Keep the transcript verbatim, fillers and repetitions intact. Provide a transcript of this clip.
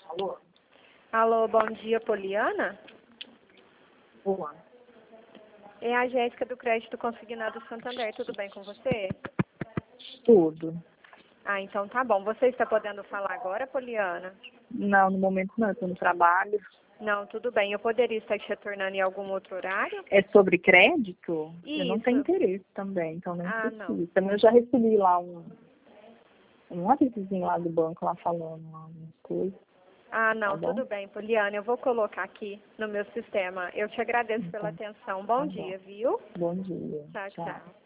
Alô? Alô, bom dia, Poliana? Boa. É a Jéssica do Crédito Consignado Santander, tudo bem com você? Tudo. Ah, então tá bom. Você está podendo falar agora, Poliana? Não, no momento não, eu tô no trabalho. Não, tudo bem. Eu poderia estar te retornando em algum outro horário? É sobre crédito? Eu não tenho Isso. interesse também, então nem Ah, não. preciso. Também eu já recebi lá um, um avisozinho lá do banco lá falando lá umas coisas, Ah, tá não, bom? tudo bem, Poliana. Eu vou colocar aqui no meu sistema. Eu te agradeço pela Então, atenção. Bom tá bom. dia, viu? Bom dia. Tchau, Tchau. tchau.